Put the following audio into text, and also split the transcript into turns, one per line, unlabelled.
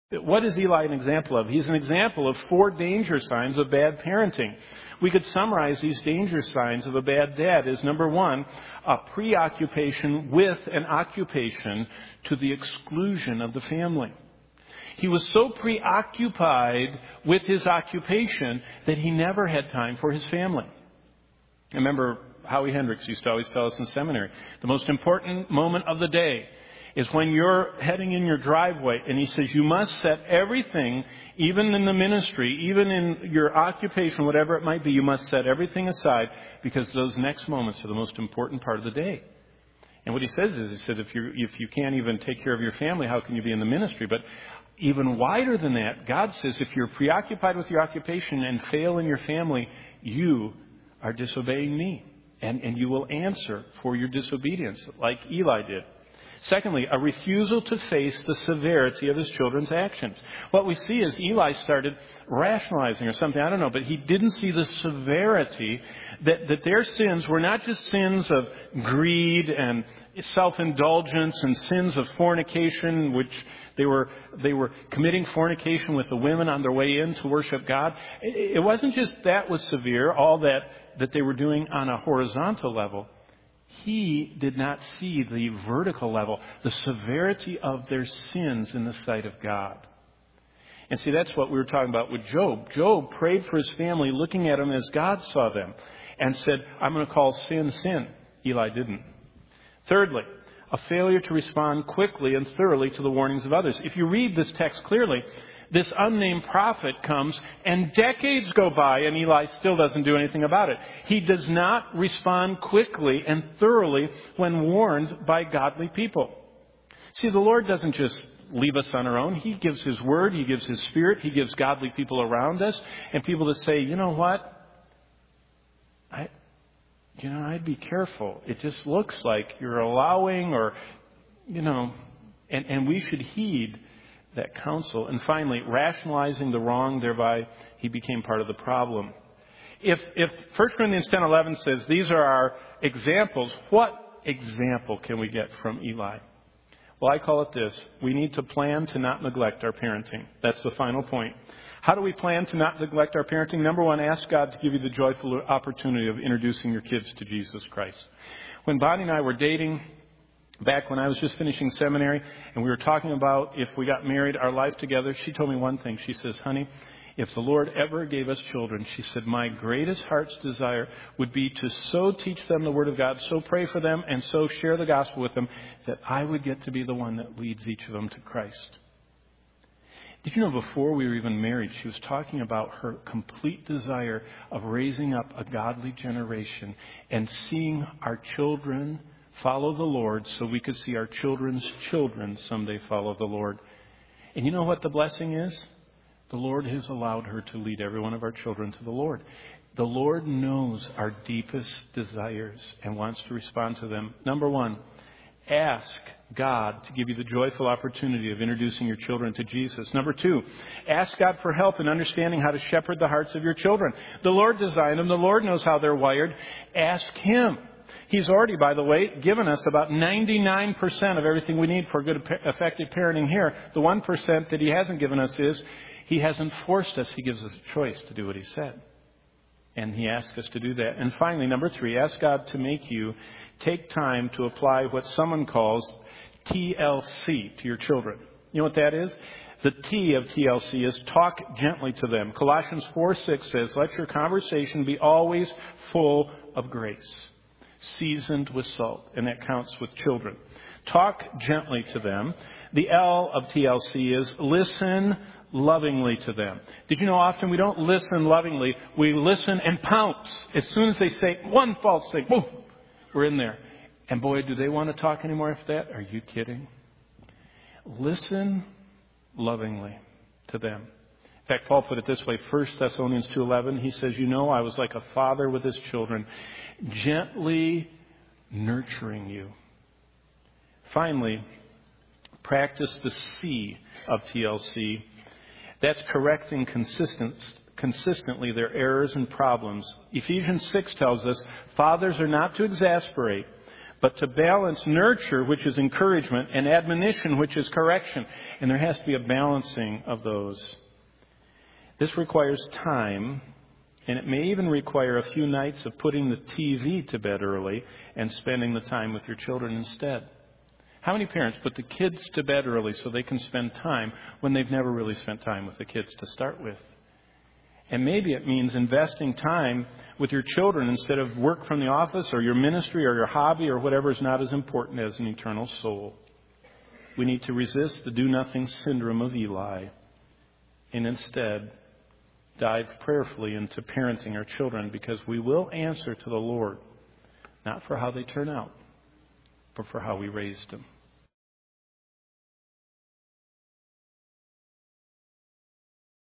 What is Eli an example of? He's an example of 4 danger signs of bad parenting. We could summarize these danger signs of a bad dad as, number 1, a preoccupation with an occupation to the exclusion of the family. He was so preoccupied with his occupation that he never had time for his family. I remember Howie Hendricks used to always tell us in seminary, the most important moment of the day is when you're heading in your driveway, and he says you must set everything, even in the ministry, even in your occupation, whatever it might be, you must set everything aside because those next moments are the most important part of the day. And what he says is, he said, if you can't even take care of your family, how can you be in the ministry? But even wider than that, God says if you're preoccupied with your occupation and fail in your family, you are disobeying me. And you will answer for your disobedience, like Eli did. Secondly, a refusal to face the severity of his children's actions. What we see is Eli started rationalizing or something, I don't know, but he didn't see the severity that their sins were not just sins of greed and self-indulgence and sins of fornication, which they were committing fornication with the women on their way in to worship God. It wasn't just that was severe, all that they were doing on a horizontal level. He did not see the vertical level, the severity of their sins in the sight of God. And see, that's what we were talking about with Job. Job prayed for his family, looking at them as God saw them, and said, I'm going to call sin, sin. Eli didn't. Thirdly, a failure to respond quickly and thoroughly to the warnings of others. If you read this text clearly, this unnamed prophet comes and decades go by and Eli still doesn't do anything about it. He does not respond quickly and thoroughly when warned by godly people. See, the Lord doesn't just leave us on our own. He gives His Word, He gives His Spirit, He gives godly people around us and people that say, you know what? I'd be careful. It just looks like you're allowing and we should heed that counsel. And finally, rationalizing the wrong, thereby he became part of the problem. If 1 Corinthians 10:11 says these are our examples, what example can we get from Eli? Well, I call it this. We need to plan to not neglect our parenting. That's the final point. How do we plan to not neglect our parenting? Number 1, ask God to give you the joyful opportunity of introducing your kids to Jesus Christ. When Bonnie and I were dating, back when I was just finishing seminary, and we were talking about if we got married, our life together, she told me one thing. She says, honey, if the Lord ever gave us children, she said, my greatest heart's desire would be to so teach them the Word of God, so pray for them, and so share the gospel with them, that I would get to be the one that leads each of them to Christ. Did you know before we were even married, she was talking about her complete desire of raising up a godly generation and seeing our children follow the Lord so we could see our children's children someday follow the Lord. And you know what the blessing is? The Lord has allowed her to lead every one of our children to the Lord. The Lord knows our deepest desires and wants to respond to them. Number 1, ask God to give you the joyful opportunity of introducing your children to Jesus. Number 2, ask God for help in understanding how to shepherd the hearts of your children. The Lord designed them. The Lord knows how they're wired. Ask Him. He's already, by the way, given us about 99% of everything we need for good, effective parenting here. The 1% that He hasn't given us is He hasn't forced us. He gives us a choice to do what He said. And He asks us to do that. And finally, number 3, ask God to make you take time to apply what someone calls TLC to your children. You know what that is? The T of TLC is talk gently to them. Colossians 4:6 says, let your conversation be always full of grace, seasoned with salt. And that counts with children. Talk gently to them. The L of TLC is listen lovingly to them. Did you know often we don't listen lovingly, we listen and pounce. As soon as they say one false thing, boom, we're in there. And boy, do they want to talk anymore after that? Are you kidding? Listen lovingly to them. In fact, Paul put it this way, 1 Thessalonians 2:11, he says, I was like a father with his children, gently nurturing you. Finally, practice the C of TLC. That's correcting consistently their errors and problems. Ephesians 6 tells us, fathers are not to exasperate, but to balance nurture, which is encouragement, and admonition, which is correction. And there has to be a balancing of those. This requires time, and it may even require a few nights of putting the TV to bed early and spending the time with your children instead. How many parents put the kids to bed early so they can spend time when they've never really spent time with the kids to start with? And maybe it means investing time with your children instead of work from the office or your ministry or your hobby or whatever is not as important as an eternal soul. We need to resist the do-nothing syndrome of Eli and instead dive prayerfully into parenting our children, because we will answer to the Lord, not for how they turn out, but for how we raised them.